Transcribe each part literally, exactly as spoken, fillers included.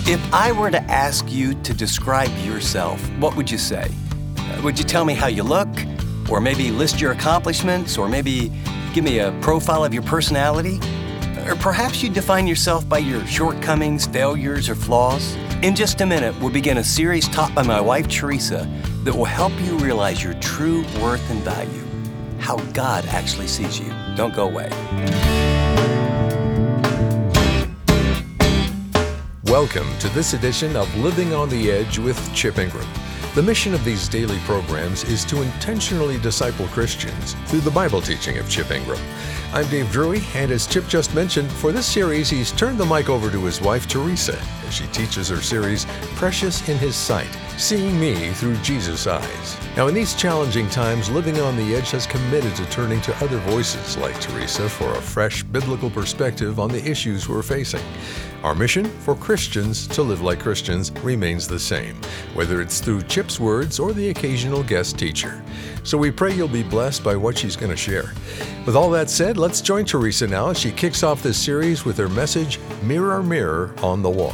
If I were to ask you to describe yourself, what would you say? Uh, would you tell me how you look? Or maybe list your accomplishments? Or maybe give me a profile of your personality? Or perhaps you define yourself by your shortcomings, failures, or flaws? In just a minute, we'll begin a series taught by my wife, Teresa, that will help you realize your true worth and value, how God actually sees you. Don't go away. Welcome to this edition of Living on the Edge with Chip Ingram. The mission of these daily programs is to intentionally disciple Christians through the Bible teaching of Chip Ingram. I'm Dave Drury, and as Chip just mentioned, for this series he's turned the mic over to his wife Teresa as she teaches her series, Precious in His Sight, Seeing Me Through Jesus' Eyes. Now in these challenging times, Living on the Edge has committed to turning to other voices like Teresa for a fresh biblical perspective on the issues we're facing. Our mission for Christians to live like Christians remains the same, whether it's through Chip's words or the occasional guest teacher. So we pray you'll be blessed by what she's going to share. With all that said, let's join Teresa now as she kicks off this series with her message, Mirror, Mirror on the Wall.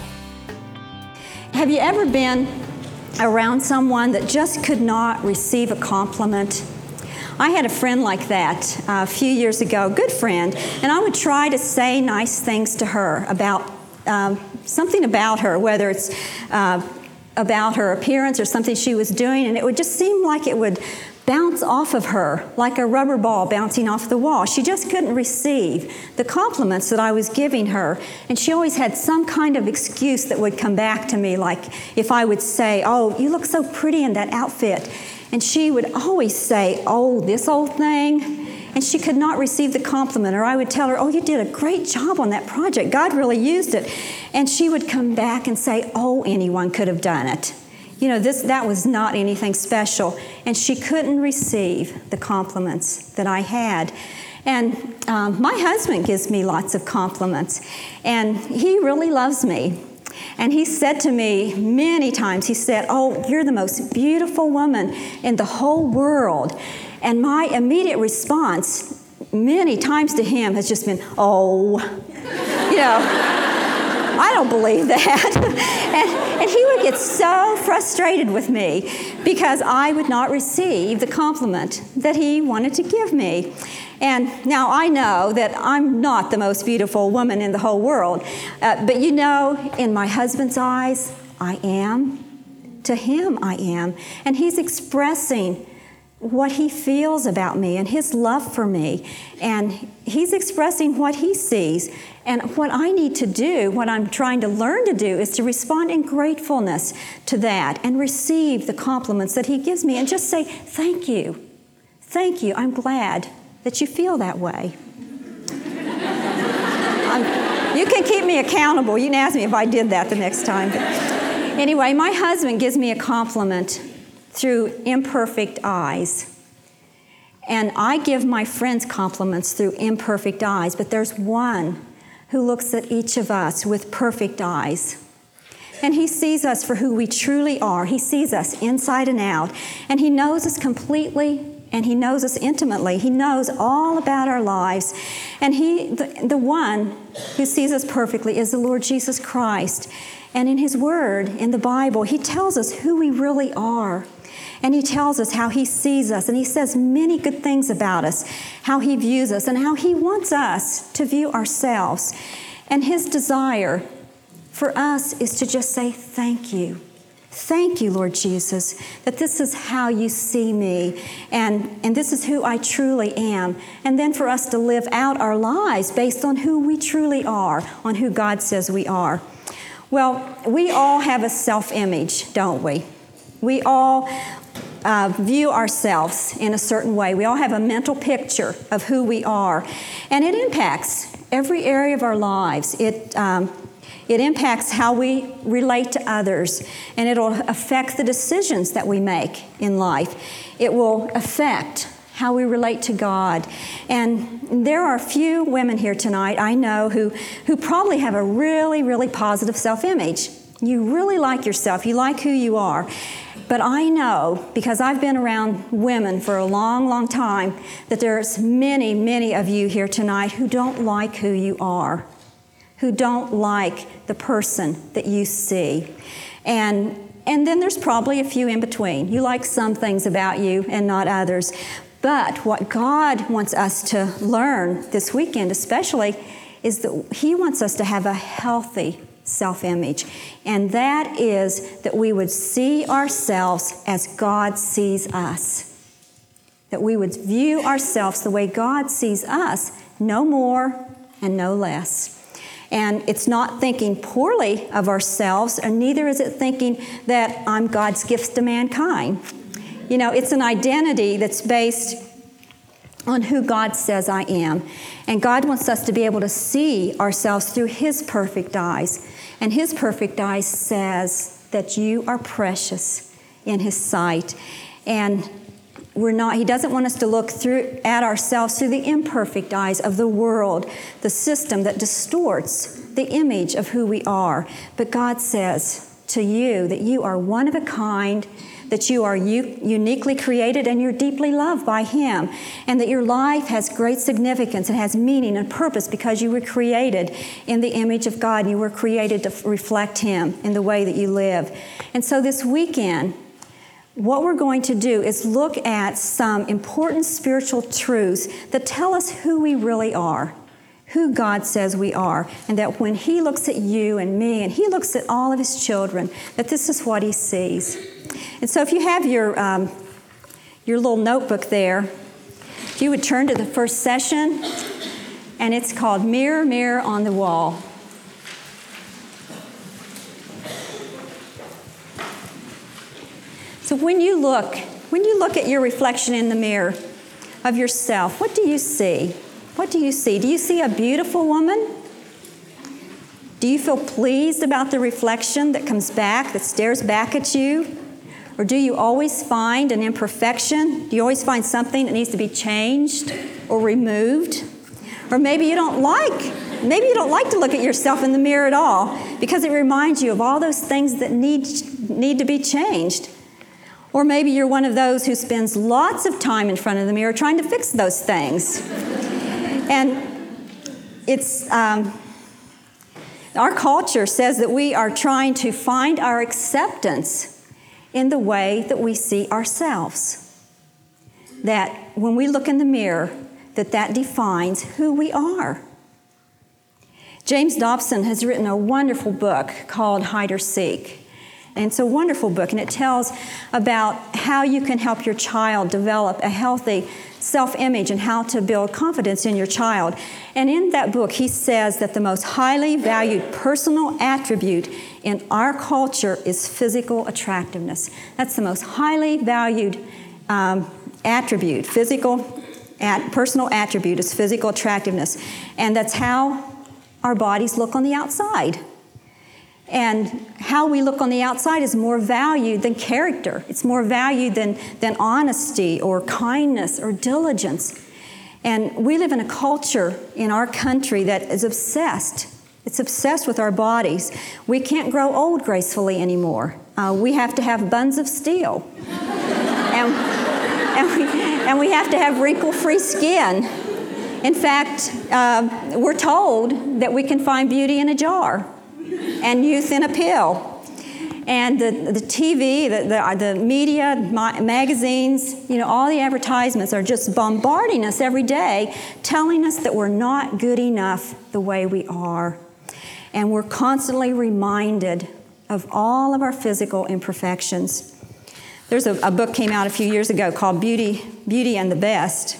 Have you ever been around someone that just could not receive a compliment? I had a friend like that uh, a few years ago, good friend, and I would try to say nice things to her about um, something about her, whether it's uh, about her appearance or something she was doing, and it would just seem like it would bounce off of her like a rubber ball bouncing off the wall. She just couldn't receive the compliments that I was giving her, and she always had some kind of excuse that would come back to me, like if I would say, "Oh, you look so pretty in that outfit," and she would always say, "Oh, this old thing," and she could not receive the compliment. Or I would tell her, "Oh, you did a great job on that project. God really used it," and she would come back and say, "Oh, anyone could have done it. You know, this that was not anything special," and she couldn't receive the compliments that I had. And um, my husband gives me lots of compliments, and he really loves me. And he said to me many times, he said, "Oh, you're the most beautiful woman in the whole world." And my immediate response many times to him has just been, "Oh," you know. I don't believe that. and, and he would get so frustrated with me because I would not receive the compliment that he wanted to give me. And now I know that I'm not the most beautiful woman in the whole world. Uh, but you know, in my husband's eyes, I am. To him, I am. And he's expressing what he feels about me and his love for me. And he's expressing what he sees. And what I need to do, what I'm trying to learn to do, is to respond in gratefulness to that and receive the compliments that he gives me and just say, "Thank you. Thank you. I'm glad that you feel that way." um, you can keep me accountable. You can ask me if I did that the next time. But anyway, my husband gives me a compliment through imperfect eyes. And I give my friends compliments through imperfect eyes, but there's one who looks at each of us with perfect eyes. And he sees us for who we truly are. He sees us inside and out. And he knows us completely, and he knows us intimately. He knows all about our lives. And he, the, the one who sees us perfectly is the Lord Jesus Christ. And in his word, in the Bible, he tells us who we really are. And he tells us how he sees us, and he says many good things about us, how he views us, and how he wants us to view ourselves. And his desire for us is to just say, "Thank you. Thank you, Lord Jesus, that this is how you see me, and, and this is who I truly am." And then for us to live out our lives based on who we truly are, on who God says we are. Well, we all have a self-image, don't we? We all Uh, view ourselves in a certain way. We all have a mental picture of who we are, and it impacts every area of our lives. It um, it impacts how we relate to others, and it'll affect the decisions that we make in life. It will affect how we relate to God. And there are a few women here tonight I know who who probably have a really, really positive self-image. You really like yourself. You like who you are. But I know, because I've been around women for a long, long time, that there's many, many of you here tonight who don't like who you are. who don't like the person that you see. And and then there's probably a few in between. You like some things about you and not others. But what God wants us to learn this weekend especially is that He wants us to have a healthy self-image. And that is that we would see ourselves as God sees us. That we would view ourselves the way God sees us, no more and no less. And it's not thinking poorly of ourselves, and neither is it thinking that I'm God's gift to mankind. You know, it's an identity that's based on who God says I am. And God wants us to be able to see ourselves through His perfect eyes. And His perfect eyes says that you are precious in His sight. And we're not, He doesn't want us to look through at ourselves through the imperfect eyes of the world, the system that distorts the image of who we are. But God says to you that you are one of a kind, that you are u- uniquely created and you're deeply loved by Him, and that your life has great significance and has meaning and purpose because you were created in the image of God and you were created to f- reflect Him in the way that you live. And so this weekend, what we're going to do is look at some important spiritual truths that tell us who we really are, who God says we are, and that when He looks at you and me and He looks at all of His children, that this is what He sees. And so if you have your, um, your little notebook there, if you would turn to the first session, and it's called Mirror, Mirror on the Wall. So when you look, when you look at your reflection in the mirror of yourself, what do you see? What do you see? Do you see a beautiful woman? Do you feel pleased about the reflection that comes back, that stares back at you? Or do you always find an imperfection? Do you always find something that needs to be changed or removed? Or maybe you don't like, maybe you don't like to look at yourself in the mirror at all because it reminds you of all those things that need, need to be changed. Or maybe you're one of those who spends lots of time in front of the mirror trying to fix those things. And it's, um, our culture says that we are trying to find our acceptance in the way that we see ourselves. That when we look in the mirror, that that defines who we are. James Dobson has written a wonderful book called Hide or Seek. And it's a wonderful book, and it tells about how you can help your child develop a healthy self-image and how to build confidence in your child. And in that book, he says that the most highly valued personal attribute in our culture is physical attractiveness. That's the most highly valued um, attribute, physical, at, personal attribute is physical attractiveness. And that's how our bodies look on the outside. And how we look on the outside is more valued than character. It's more valued than, than honesty or kindness or diligence. And we live in a culture in our country that is obsessed. It's obsessed with our bodies. We can't grow old gracefully anymore. Uh, we have to have buns of steel. and, and, we, and we have to have wrinkle-free skin. In fact, uh, we're told that we can find beauty in a jar and youth in a pill. And the, the T V, the, the, the media, ma- magazines, you know, all the advertisements are just bombarding us every day, telling us that we're not good enough the way we are. And we're constantly reminded of all of our physical imperfections. There's a, a book came out a few years ago called Beauty, Beauty and the Best.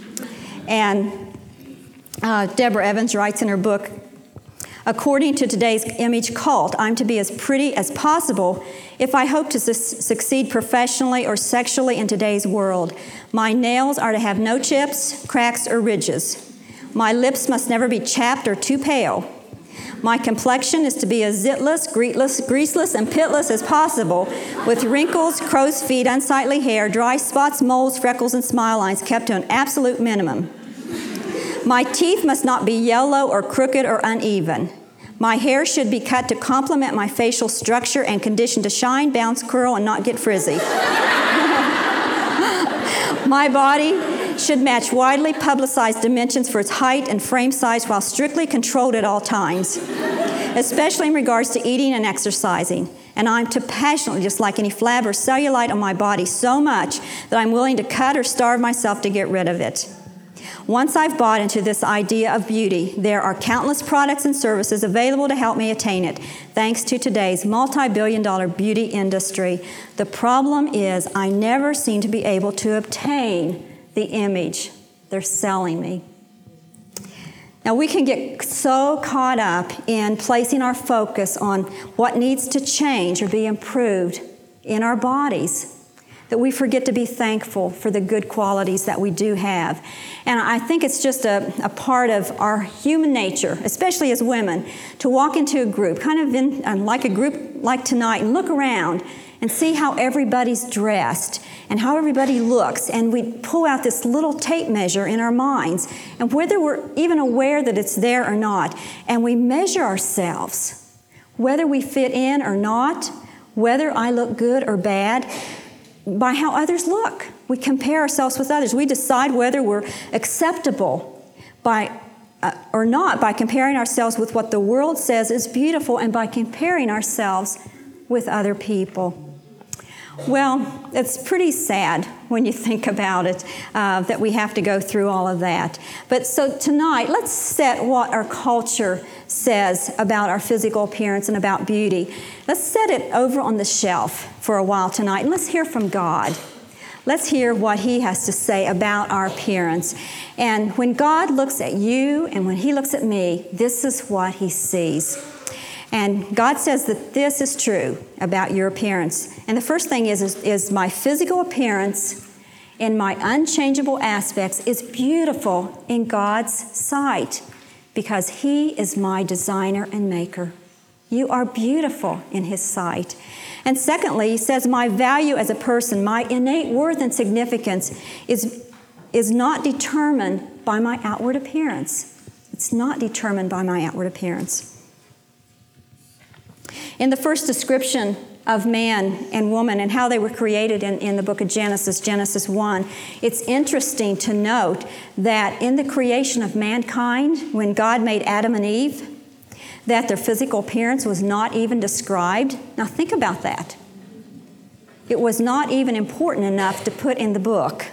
And uh, Deborah Evans writes in her book, according to today's image cult, I'm to be as pretty as possible if I hope to su- succeed professionally or sexually in today's world. My nails are to have no chips, cracks, or ridges. My lips must never be chapped or too pale. My complexion is to be as zitless, greetless, greaseless, and pitless as possible, with wrinkles, crow's feet, unsightly hair, dry spots, moles, freckles, and smile lines kept to an absolute minimum. My teeth must not be yellow or crooked or uneven. My hair should be cut to complement my facial structure and conditioned to shine, bounce, curl, and not get frizzy. My body should match widely publicized dimensions for its height and frame size while strictly controlled at all times, especially in regards to eating and exercising. And I'm to passionately dislike any flab or cellulite on my body so much that I'm willing to cut or starve myself to get rid of it. Once I've bought into this idea of beauty, there are countless products and services available to help me attain it, thanks to today's multi-billion dollar beauty industry. The problem is I never seem to be able to obtain the image they're selling me. Now, we can get so caught up in placing our focus on what needs to change or be improved in our bodies that we forget to be thankful for the good qualities that we do have. And I think it's just a, a part of our human nature, especially as women, to walk into a group, kind of in, uh, like a group like tonight, and look around and see how everybody's dressed and how everybody looks. And we pull out this little tape measure in our minds, and whether we're even aware that it's there or not, and we measure ourselves, whether we fit in or not, whether I look good or bad, by how others look. We compare ourselves with others. We decide whether we're acceptable by uh, or not by comparing ourselves with what the world says is beautiful and by comparing ourselves with other people. Well, it's pretty sad when you think about it, uh, that we have to go through all of that. But so tonight, let's set what our culture says about our physical appearance and about beauty. Let's set it over on the shelf for a while tonight, and let's hear from God. Let's hear what He has to say about our appearance. And when God looks at you and when He looks at me, this is what He sees. And God says that this is true about your appearance. And the first thing is, is, is my physical appearance in my unchangeable aspects is beautiful in God's sight because He is my designer and maker. You are beautiful in His sight. And secondly, He says my value as a person, my innate worth and significance is, is not determined by my outward appearance. It's not determined by my outward appearance. In the first description of man and woman and how they were created in, in the book of Genesis, Genesis one, it's interesting to note that in the creation of mankind, when God made Adam and Eve, that their physical appearance was not even described. Now think about that. It was not even important enough to put in the book.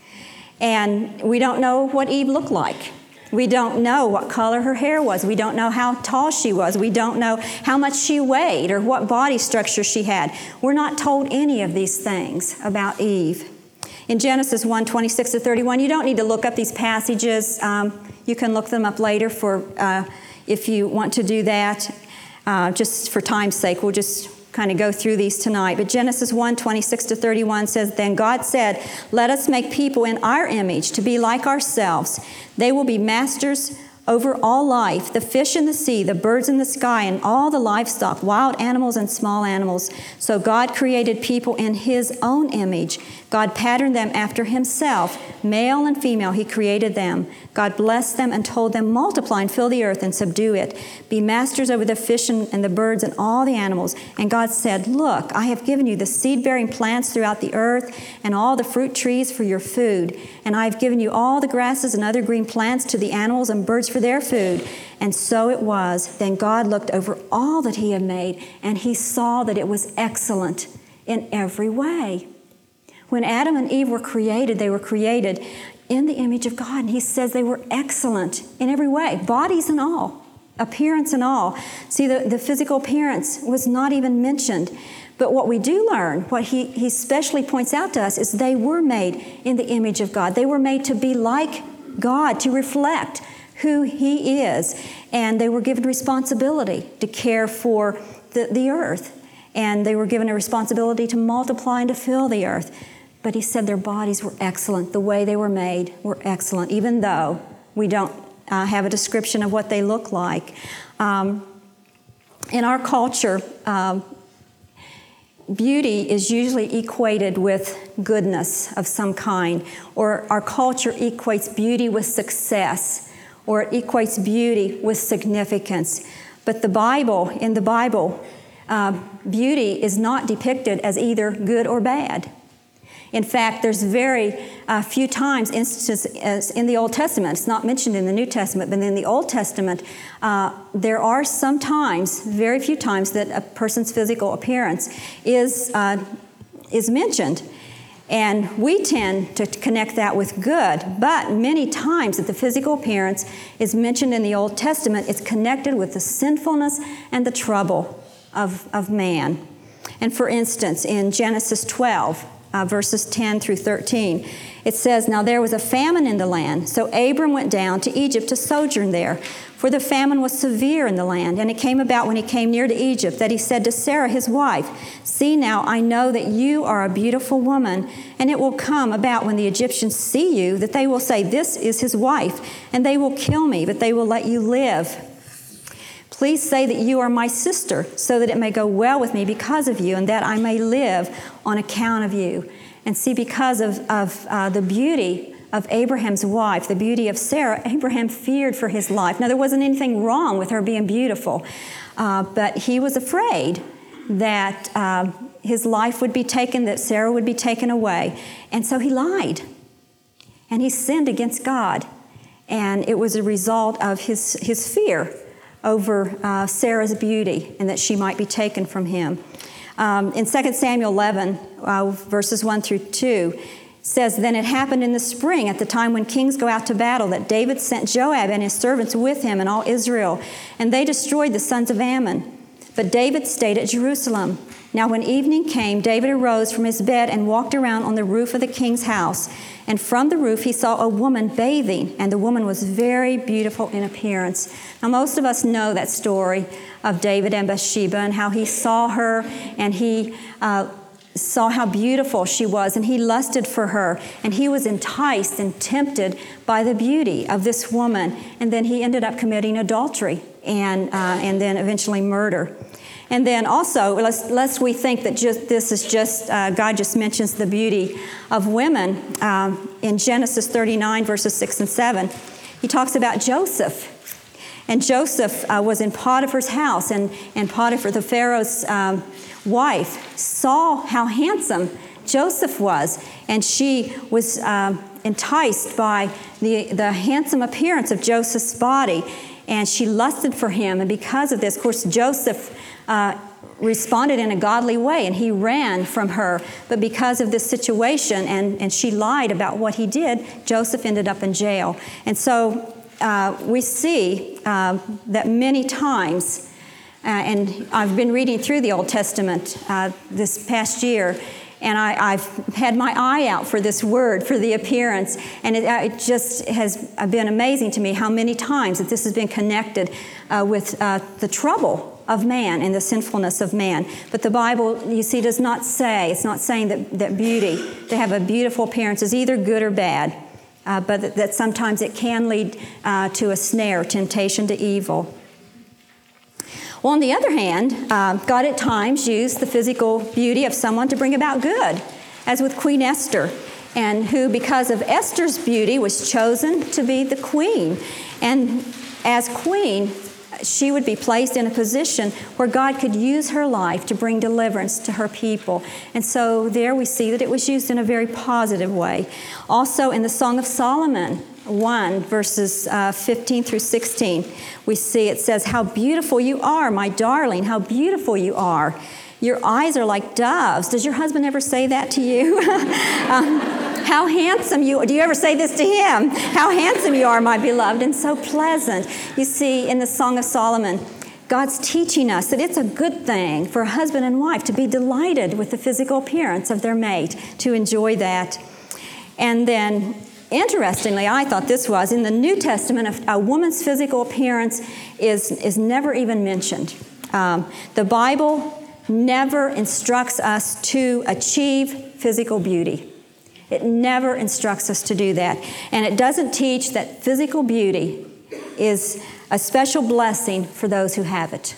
And we don't know what Eve looked like. We don't know what color her hair was. We don't know how tall she was. We don't know how much she weighed or what body structure she had. We're not told any of these things about Eve. In Genesis one, twenty-six to thirty-one, you don't need to look up these passages. Um, you can look them up later for uh, if you want to do that. Uh, just for time's sake, we'll just kind of go through these tonight. But Genesis one, twenty-six to thirty-one says, Then God said, Let us make people in our image to be like ourselves. They will be masters over all life, the fish in the sea, the birds in the sky, and all the livestock, wild animals and small animals. So God created people in His own image. God patterned them after Himself. Male and female, He created them. God blessed them and told them, Multiply and fill the earth and subdue it. Be masters over the fish and, and the birds and all the animals. And God said, Look, I have given you the seed-bearing plants throughout the earth and all the fruit trees for your food. And I have given you all the grasses and other green plants to the animals and birds for their food. And so it was. Then God looked over all that He had made, and He saw that it was excellent in every way. When Adam and Eve were created, they were created in the image of God. And He says they were excellent in every way, bodies and all, appearance and all. See, the, the physical appearance was not even mentioned. But what we do learn, what he, he specially points out to us, is they were made in the image of God. They were made to be like God, to reflect who He is. And they were given responsibility to care for the, the earth. And they were given a responsibility to multiply and to fill the earth. But He said their bodies were excellent. The way they were made were excellent, even though we don't uh, have a description of what they look like. Um, in our culture, um, beauty is usually equated with goodness of some kind, or our culture equates beauty with success, or it equates beauty with significance. But the Bible, in the Bible, uh, beauty is not depicted as either good or bad. In fact, there's very uh, few times, instances as in the Old Testament, it's not mentioned in the New Testament, but in the Old Testament, uh, there are some times, very few times, that a person's physical appearance is, uh, is mentioned. And we tend to connect that with good, but many times that the physical appearance is mentioned in the Old Testament, it's connected with the sinfulness and the trouble of, of man. And for instance, in Genesis twelve, uh, verses ten through thirteen, it says, "Now there was a famine in the land, so Abram went down to Egypt to sojourn there. For the famine was severe in the land, and it came about when he came near to Egypt that he said to Sarah his wife, 'See now, I know that you are a beautiful woman, and it will come about when the Egyptians see you that they will say, "This is his wife," and they will kill me, but they will let you live. Please say that you are my sister, so that it may go well with me because of you, and that I may live on account of you.'" And see, because of, of uh, the beauty of Abraham's wife, the beauty of Sarah, Abraham feared for his life. Now, there wasn't anything wrong with her being beautiful, uh, but he was afraid that uh, his life would be taken, that Sarah would be taken away. And so he lied, and he sinned against God. And it was a result of his, his fear over uh, Sarah's beauty and that she might be taken from him. Um, in Second Samuel eleven, uh, verses one through two, says, "Then it happened in the spring, at the time when kings go out to battle, that David sent Joab and his servants with him and all Israel, and they destroyed the sons of Ammon. But David stayed at Jerusalem. Now when evening came, David arose from his bed and walked around on the roof of the king's house. And from the roof he saw a woman bathing, and the woman was very beautiful in appearance." Now most of us know that story of David and Bathsheba and how he saw her and he uh, saw how beautiful she was, and he lusted for her, and he was enticed and tempted by the beauty of this woman, and then he ended up committing adultery and uh, and then eventually murder. And then also, lest, lest we think that just this is just, uh, God just mentions the beauty of women, um, in Genesis thirty-nine, verses six and seven, he talks about Joseph. And Joseph uh, was in Potiphar's house, and, and Potiphar, the Pharaoh's um, wife, saw how handsome Joseph was, and she was um, enticed by the, the handsome appearance of Joseph's body, and she lusted for him. And because of this, of course, Joseph uh, responded in a godly way, and he ran from her. But because of this situation, and, and she lied about what he did, Joseph ended up in jail. And so uh, we see uh, that many times, uh, and I've been reading through the Old Testament uh, this past year, and I, I've had my eye out for this word, for the appearance, and it, it just has been amazing to me how many times that this has been connected uh, with uh, the trouble of man and the sinfulness of man. But the Bible, you see, does not say, it's not saying that, that beauty, to have a beautiful appearance is either good or bad, uh, but that, that sometimes it can lead uh, to a snare, temptation to evil. Well, on the other hand, uh, God at times used the physical beauty of someone to bring about good, as with Queen Esther, and who, because of Esther's beauty, was chosen to be the queen. And as queen, she would be placed in a position where God could use her life to bring deliverance to her people. And so there we see that it was used in a very positive way. Also in the Song of Solomon, one, verses uh, fifteen through sixteen, we see it says, "How beautiful you are, my darling, how beautiful you are. Your eyes are like doves." Does your husband ever say that to you? um, How handsome you are. Do you ever say this to him? "How handsome you are, my beloved, and so pleasant." You see, in the Song of Solomon, God's teaching us that it's a good thing for a husband and wife to be delighted with the physical appearance of their mate, to enjoy that. And then, interestingly, I thought this was, in the New Testament, a woman's physical appearance is, is never even mentioned. Um, the Bible never instructs us to achieve physical beauty. It never instructs us to do that. And it doesn't teach that physical beauty is a special blessing for those who have it.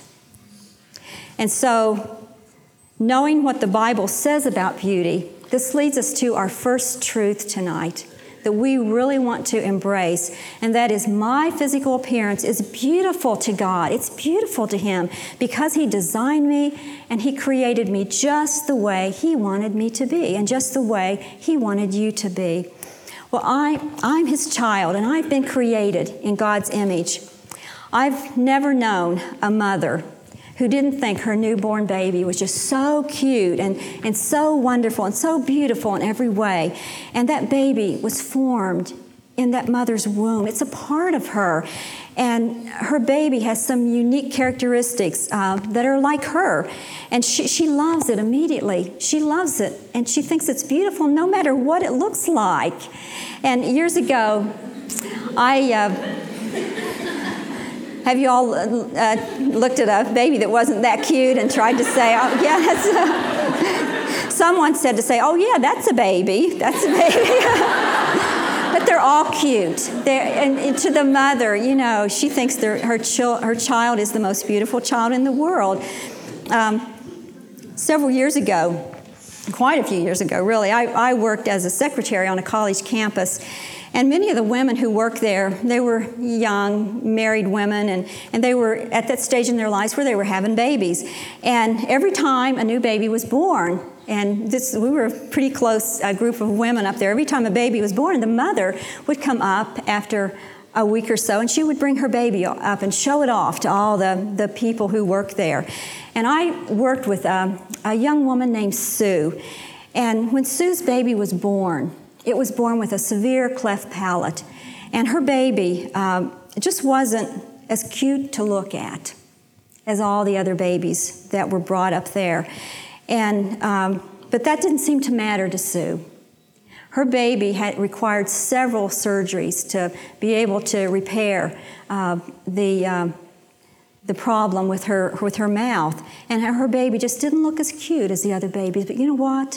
And so, knowing what the Bible says about beauty, this leads us to our first truth tonight. that we really want to embrace, and that is my physical appearance is beautiful to God. It's beautiful to Him because He designed me and He created me just the way He wanted me to be and just the way He wanted you to be. Well, I, I'm His child, and I've been created in God's image. I've never known a mother who didn't think her newborn baby was just so cute and, and so wonderful and so beautiful in every way. And that baby was formed in that mother's womb. It's a part of her. And her baby has some unique characteristics uh, that are like her. And she, she loves it immediately. She loves it. And she thinks it's beautiful no matter what it looks like. And years ago, I... Uh, Have you all uh, looked at a baby that wasn't that cute and tried to say, oh, yeah, that's a... Someone said to say, oh, yeah, that's a baby. That's a baby. But they're all cute. They're, and, and to the mother, you know, she thinks her, chil- her child is the most beautiful child in the world. Um, several years ago, quite a few years ago, really, I, I worked as a secretary on a college campus. And many of the women who worked there, they were young, married women, and, and they were at that stage in their lives where they were having babies. And every time a new baby was born, and this, we were a pretty close uh, group of women up there, every time a baby was born, the mother would come up after a week or so, and she would bring her baby up and show it off to all the, the people who worked there. And I worked with a, a young woman named Sue. And when Sue's baby was born, it was born with a severe cleft palate. And her baby um, just wasn't as cute to look at as all the other babies that were brought up there. And um, but that didn't seem to matter to Sue. Her baby had required several surgeries to be able to repair uh, the uh, the problem with her with her mouth. And her baby just didn't look as cute as the other babies. But you know what?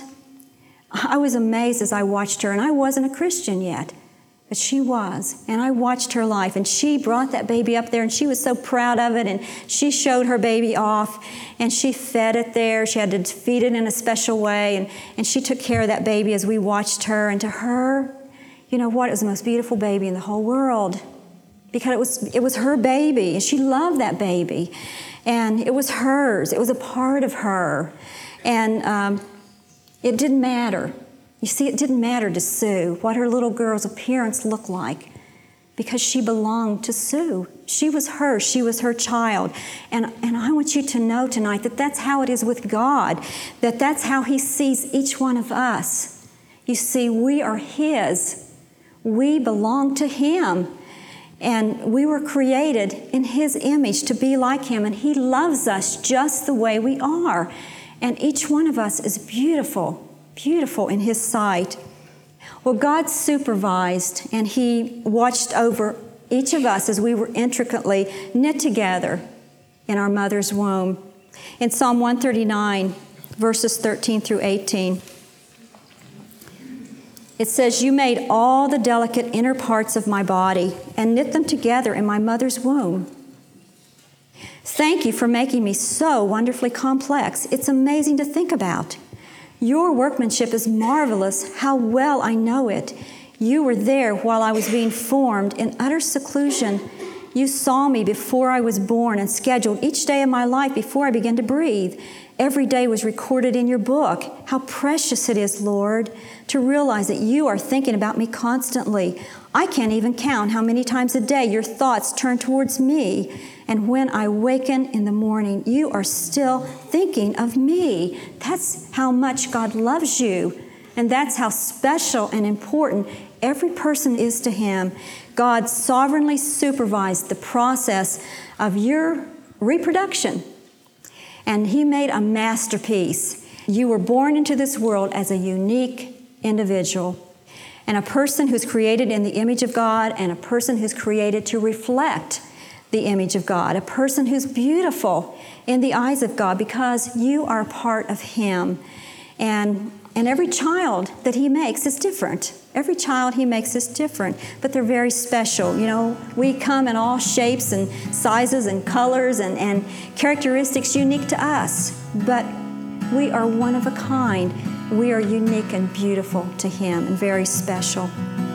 I was amazed as I watched her, and I wasn't a Christian yet, but she was. And I watched her life, and she brought that baby up there, and she was so proud of it, and she showed her baby off, and she fed it there. She had to feed it in a special way, and, and she took care of that baby as we watched her. And to her, you know what? It was the most beautiful baby in the whole world because it was, it was her baby, and she loved that baby, and it was hers. It was a part of her, and um, it didn't matter. You see, it didn't matter to Sue what her little girl's appearance looked like because she belonged to Sue. She was her. She was her child. And, and I want you to know tonight that that's how it is with God, that that's how He sees each one of us. You see, we are His. We belong to Him. And we were created in His image to be like Him, and He loves us just the way we are. And each one of us is beautiful, beautiful in His sight. Well, God supervised and He watched over each of us as we were intricately knit together in our mother's womb. In Psalm one thirty-nine, verses thirteen through eighteen, it says, "You made all the delicate inner parts of my body and knit them together in my mother's womb. Thank you for making me so wonderfully complex. It's amazing to think about. Your workmanship is marvelous. How well I know it. You were there while I was being formed in utter seclusion. You saw me before I was born and scheduled each day of my life before I began to breathe. Every day was recorded in your book. How precious it is, Lord, to realize that you are thinking about me constantly. I can't even count how many times a day your thoughts turn towards me. And when I waken in the morning, you are still thinking of me." That's how much God loves you. And that's how special and important every person is to Him. God sovereignly supervised the process of your reproduction. And He made a masterpiece. You were born into this world as a unique individual, and a person who's created in the image of God, and a person who's created to reflect the image of God, a person who's beautiful in the eyes of God because you are part of Him. And, and every child that He makes is different. Every child He makes is different, but they're very special. You know, we come in all shapes and sizes and colors and, and characteristics unique to us, but we are one of a kind. we are unique and beautiful to Him and very special.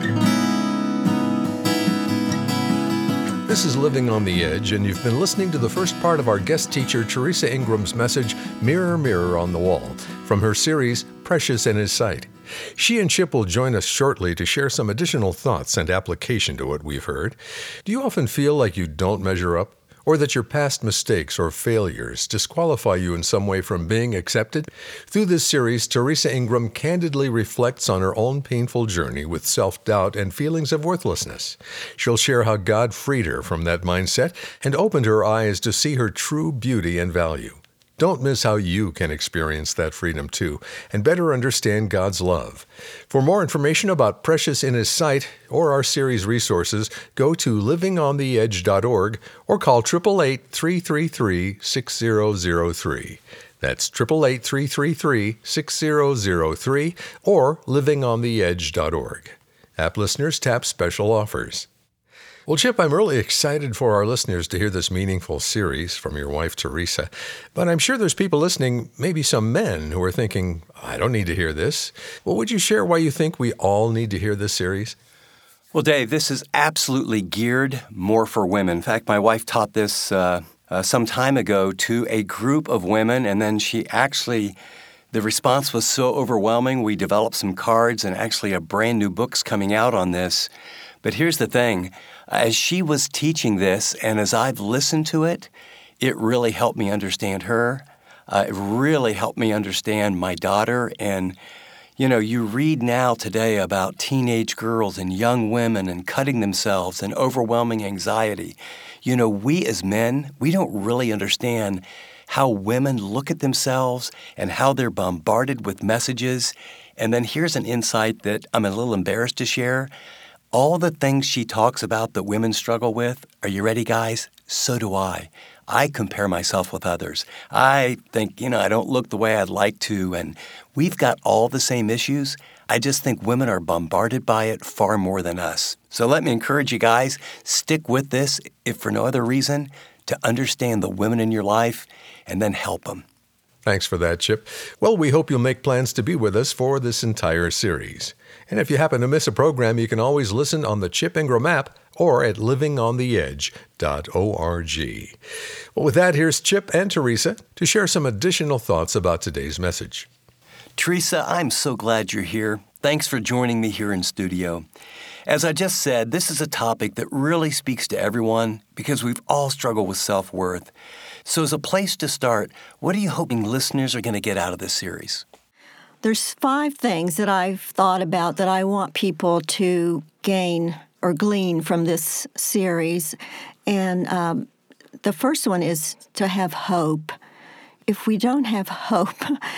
This is Living on the Edge, and you've been listening to the first part of our guest teacher Teresa Ingram's message, Mirror, Mirror on the Wall, from her series, Precious in His Sight. She and Chip will join us shortly to share some additional thoughts and application to what we've heard. Do you often feel like you don't measure up, or that your past mistakes or failures disqualify you in some way from being accepted? Through this series, Teresa Ingram candidly reflects on her own painful journey with self-doubt and feelings of worthlessness. She'll share how God freed her from that mindset and opened her eyes to see her true beauty and value. Don't miss how you can experience that freedom too and better understand God's love. For more information about Precious in His Sight or our series resources, go to living on the edge dot org or call eight eight eight, three three three, six zero zero three. That's eight eight eight, three three three, six zero zero three or living on the edge dot org. App listeners tap special offers. Well, Chip, I'm really excited for our listeners to hear this meaningful series from your wife, Teresa. But I'm sure there's people listening, maybe some men, who are thinking, I don't need to hear this. Well, would you share why you think we all need to hear this series? Well, Dave, this is absolutely geared more for women. In fact, my wife taught this uh, uh, some time ago to a group of women, and then she actually, the response was so overwhelming, we developed some cards, and actually a brand new book's coming out on this. But here's the thing. As she was teaching this, and as I've listened to it, it really helped me understand her. Uh, it really helped me understand my daughter. And, you know, you read now today about teenage girls and young women and cutting themselves and overwhelming anxiety. You know, we as men, we don't really understand how women look at themselves and how they're bombarded with messages. And then here's an insight that I'm a little embarrassed to share. All the things she talks about that women struggle with, are you ready, guys? So do I. I compare myself with others. I think, you know, I don't look the way I'd like to, and we've got all the same issues. I just think women are bombarded by it far more than us. So let me encourage you guys, stick with this, if for no other reason, to understand the women in your life and then help them. Thanks for that, Chip. Well, we hope you'll make plans to be with us for this entire series. And if you happen to miss a program, you can always listen on the Chip Ingram app or at living on the edge dot org. Well, with that, here's Chip and Teresa to share some additional thoughts about today's message. Teresa, I'm so glad you're here. Thanks for joining me here in studio. As I just said, this is a topic that really speaks to everyone because we've all struggled with self-worth. So as a place to start, what are you hoping listeners are going to get out of this series? There's five things that I've thought about that I want people to gain or glean from this series. And um, the first one is to have hope. If we don't have hope,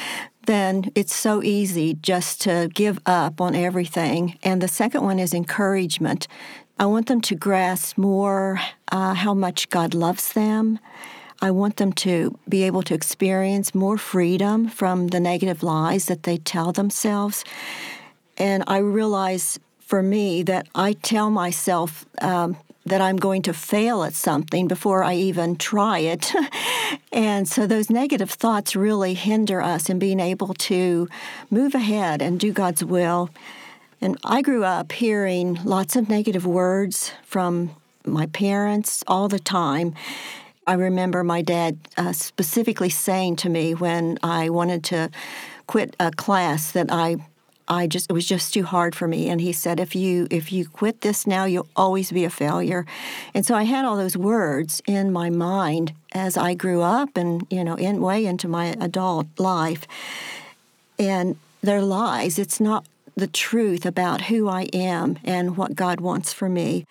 then it's so easy just to give up on everything. And the second one is encouragement. I want them to grasp more uh, how much God loves them. I want them to be able to experience more freedom from the negative lies that they tell themselves. And I realize for me that I tell myself um, that I'm going to fail at something before I even try it. And so those negative thoughts really hinder us in being able to move ahead and do God's will. And I grew up hearing lots of negative words from my parents all the time. I remember my dad uh, specifically saying to me when I wanted to quit a class that I, I just it was just too hard for me, and he said, "If you if you quit this now, you'll always be a failure." And so I had all those words in my mind as I grew up, and you know, in way into my adult life, and they're lies. It's not the truth about who I am and what God wants for me.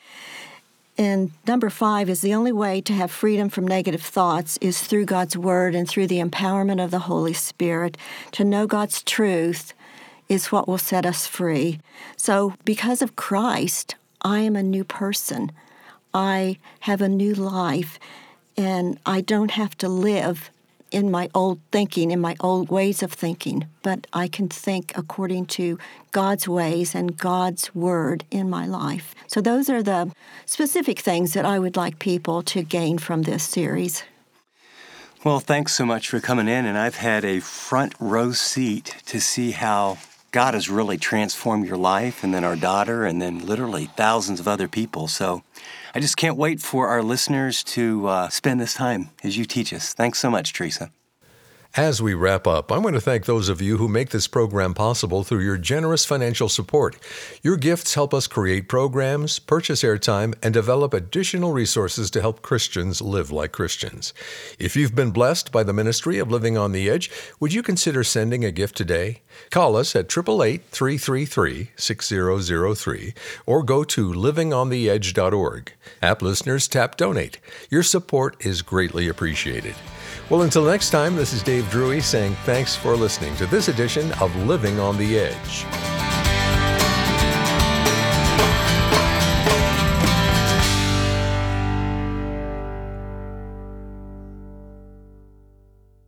And number five is the only way to have freedom from negative thoughts is through God's Word and through the empowerment of the Holy Spirit. To know God's truth is what will set us free. So because of Christ, I am a new person. I have a new life, and I don't have to live in my old thinking, in my old ways of thinking, but I can think according to God's ways and God's Word in my life. So those are the specific things that I would like people to gain from this series. Well, thanks so much for coming in, and I've had a front row seat to see how God has really transformed your life, and then our daughter, and then literally thousands of other people. So I just can't wait for our listeners to uh, spend this time as you teach us. Thanks so much, Teresa. As we wrap up, I want to thank those of you who make this program possible through your generous financial support. Your gifts help us create programs, purchase airtime, and develop additional resources to help Christians live like Christians. If you've been blessed by the ministry of Living on the Edge, would you consider sending a gift today? Call us at eight eight eight, three three three, six zero zero three or go to living on the edge dot org. App listeners, tap Donate. Your support is greatly appreciated. Well, until next time, this is Dave Drury saying thanks for listening to this edition of Living on the Edge.